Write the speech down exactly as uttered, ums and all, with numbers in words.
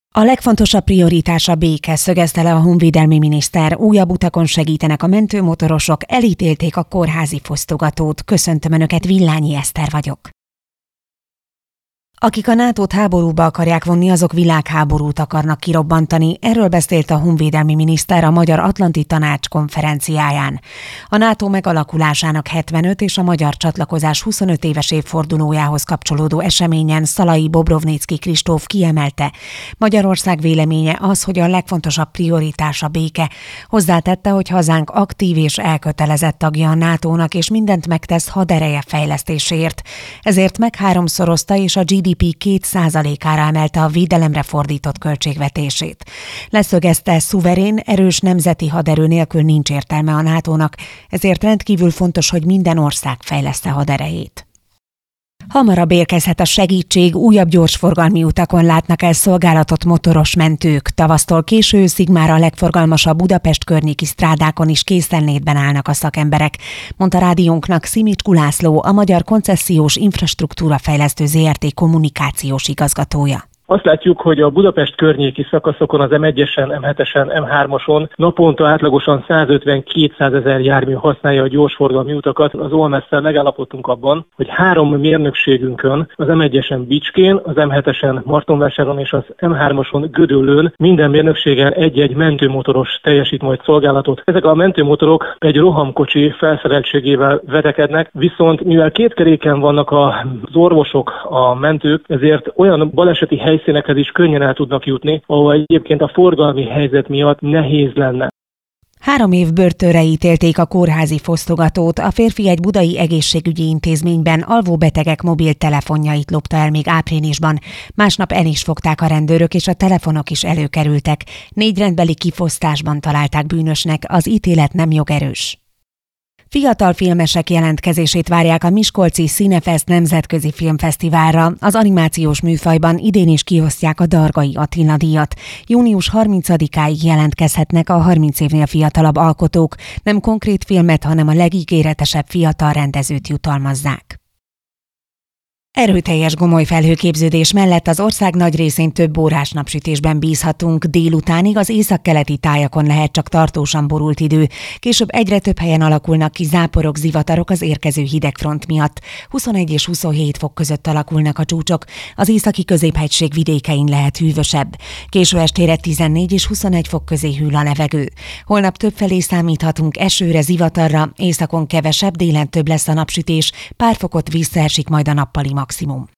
A legfontosabb prioritás a béke, szögezte le a honvédelmi miniszter. Újabb utakon segítenek a mentőmotorosok, elítélték a kórházi fosztogatót. Köszöntöm Önöket, Villányi Eszter vagyok. Akik a nátót háborúba akarják vonni, azok világháborút akarnak kirobbantani. Erről beszélt a honvédelmi miniszter a Magyar Atlanti Tanács konferenciáján. A NATO megalakulásának hetvenöt és a magyar csatlakozás huszonöt éves évfordulójához kapcsolódó eseményen Szalai Bobrovnicki Kristóf kiemelte: Magyarország véleménye az, hogy a legfontosabb prioritás a béke. Hozzátette, hogy hazánk aktív és elkötelezett tagja a nátónak, és mindent megtesz hadereje fejlesztéséért. Ezért megháromszorozta és a gé dé pé két százalékára emelte a védelemre fordított költségvetését. Leszögezte, szuverén, erős nemzeti haderő nélkül nincs értelme a nátónak, ezért rendkívül fontos, hogy minden ország fejleszte haderejét. Hamarabb érkezhet a segítség, újabb gyorsforgalmi utakon látnak el szolgálatot motoros mentők. Tavasztól késő őszig már a legforgalmasabb Budapest környéki strádákon is készenlétben állnak a szakemberek, mondta rádiónknak Szimicskú László, a Magyar Koncesziós Infrastruktúra Fejlesztő zé er té kommunikációs igazgatója. Azt látjuk, hogy a Budapest környéki szakaszokon, az em egyesen, em hetesen, em hármason naponta átlagosan százötven-kétszázezer jármű használja a gyorsforgalmi utakat. Az o em es-szel megállapodtunk abban, hogy három mérnökségünkön, az em egyesen Bicskén, az em hetesen Martonvásáron és az em hármason Gödöllőn minden mérnökségen egy-egy mentőmotoros teljesít majd szolgálatot. Ezek a mentőmotorok egy rohamkocsi felszereltségével vetekednek, viszont mivel két keréken vannak az orvosok, a mentők, ezért olyan baleseti hely helyszínekhez is könnyen el tudnak jutni, ahol egyébként a forgalmi helyzet miatt nehéz lenne. Három év börtönre ítélték a kórházi fosztogatót. A férfi egy budai egészségügyi intézményben alvó betegek mobiltelefonjait lopta el még áprilisban. Másnap el is fogták a rendőrök, és a telefonok is előkerültek. Négy rendbeli kifosztásban találták bűnösnek, az ítélet nem jogerős. Fiatal filmesek jelentkezését várják a miskolci Cinefest nemzetközi filmfesztiválra. Az animációs műfajban idén is kiosztják a Dargai Attila díjat. június harmincadikáig jelentkezhetnek a harminc évnél fiatalabb alkotók. Nem konkrét filmet, hanem a legígéretesebb fiatal rendezőt jutalmazzák. Erőteljes gomoly felhőképződés mellett az ország nagy részén több órás napsütésben bízhatunk. Délutánig az északkeleti tájakon lehet csak tartósan borult idő. Később egyre több helyen alakulnak ki záporok, zivatarok az érkező hidegfront miatt. huszonegy és huszonhét fok között alakulnak a csúcsok. Az északi középhegység vidékein lehet hűvösebb. Késő estére tizennégy és huszonegy fok közé hűl a levegő. Holnap többfelé számíthatunk esőre, zivatarra, északon kevesebb, délen több lesz a napsütés, pár fokot visszaesik majd a nappali maximum.